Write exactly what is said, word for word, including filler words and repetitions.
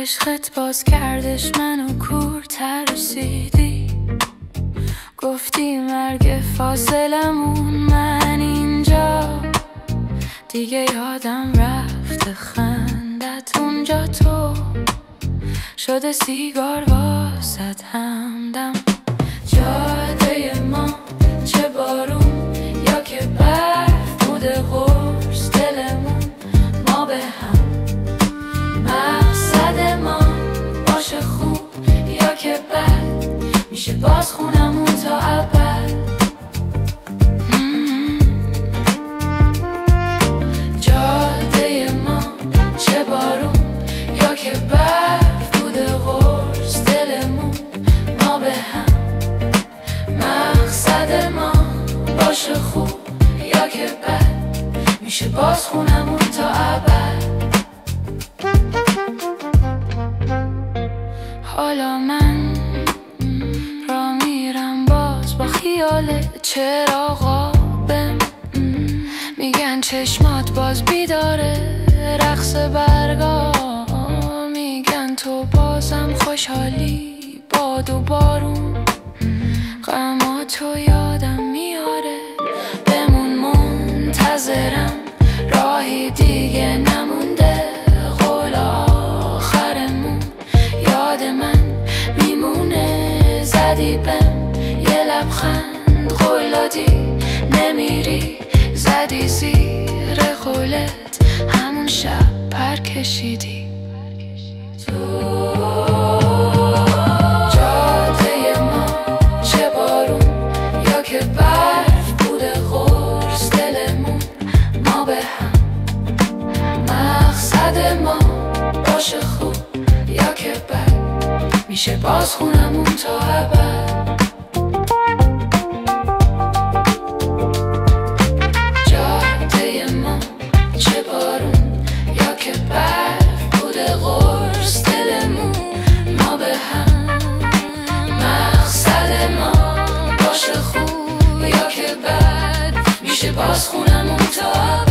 عشقت باز کردش منو کور ترسیدی، گفتی مرگ فاصلمون من اینجا دیگه یادم رفته خندت اونجا تو شده سیگار واسد همدم. جاده ما چه بارون یا که برف بوده قرص دلمون ما به هم، مقصد ما باشه خوب یا که بد میشه باز خونمون تا ابد. جاده ما چه بارون یا که برف بوده قرص دلمون ما به هم، مقصد ما باشه خوب یا که بد میشه باز خونمون تا ابد. حالا من را میرم باز با خیال چراغا بم، میگن چشمات باز بیداره رقص برگا، میگن تو بازم خوشحالی باد و بارون، غماتو یادم میاره بمون منتظرم راهی دیگه نمونده، قول آخرمون یاد من میمونه، زدی بهم یه لبخند قول دادی نمیری، زدی زیر قولت همون شب پر کشیدی. جاده ما چه بارون یا که برف بوده قرص دلمون ما به هم، مقصد ما باشه خوب یا که بد میشه باز خونمون تا ابد. جاده ما چه بارون یا که برف بوده قرص دلمون ما به هم، مقصد ما باشه خوب یا که بد میشه باز خونمون تا ابد.